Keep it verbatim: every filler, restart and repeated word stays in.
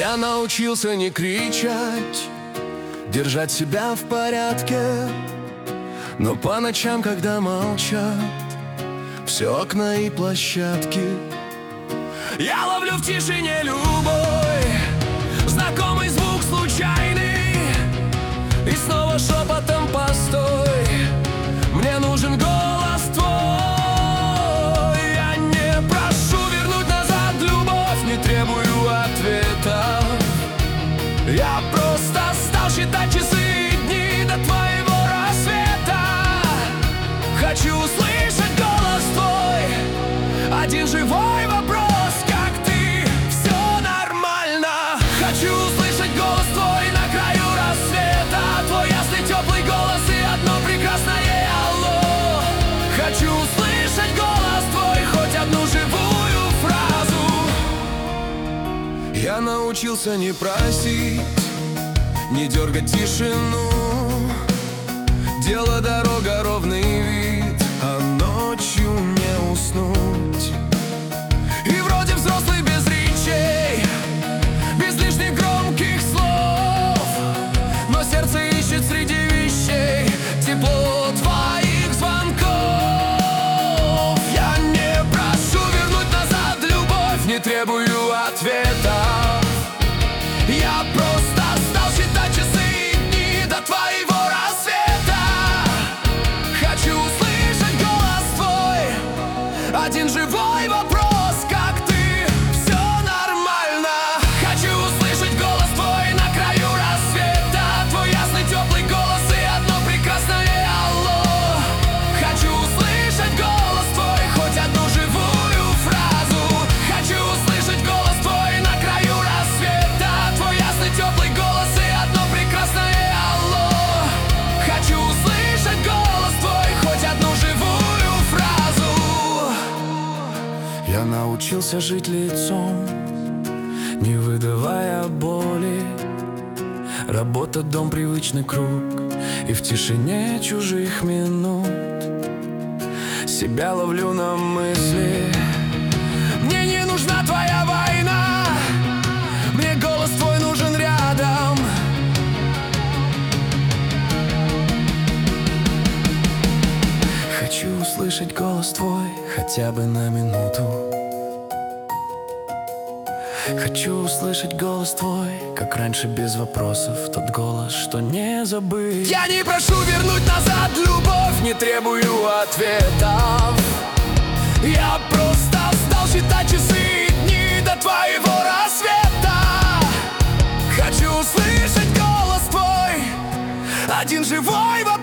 Я научился не кричать, держать себя в порядке, но по ночам, когда молчат все окна и площадки, я ловлю в тишине любой знакомый звук случайный, и снова шепотом: постой, мне нужен голос твой. Я не прошу вернуть назад любовь, не требую ответа. Я просто стал считать часы и дни до твоего рассвета. Хочу услышать голос твой, один живой вопрос: как ты? Все нормально. Хочу услышать голос твой на краю рассвета, твой ясный теплый голос и одно прекрасное алло. Хочу услышать голос твой, хоть одну живую фразу. Я научился не просить, не дергать тишину. Дело дорога, ровный вид, а ночью не уснуть. И вроде взрослый без речей, без лишних громких слов, но сердце ищет среди вещей тепло твоих звонков. Я не прошу вернуть назад любовь, не требую ответа. Я просто стал считать часы и дни до твоего рассвета. Хочу услышать голос твой, один живой вопрос: как ты? Все нормально. Хочу услышать голос твой на краю рассвета, твой ясный теплый голос и одно прекрасное алло. Хочу услышать голос твой, хоть одну живую фразу. Хочу услышать голос твой на краю рассвета, твой ясный теплый голос и одно прекрасное алло. Хочу услышать голос твой, хоть одну живую фразу. Я научился жить лицом, не выдавая боли. Работа, дом, привычный круг, и в тишине чужих минут себя ловлю на мысли: мне не нужна твоя война, мне голос твой нужен рядом. Хочу услышать голос твой хотя бы на минуту. Хочу услышать голос твой, как раньше, без вопросов, тот голос, что не забыть. Я не прошу вернуть назад любовь, не требую ответов. Я просто стал считать часы и дни до твоего рассвета. Хочу услышать голос твой, один живой вопрос: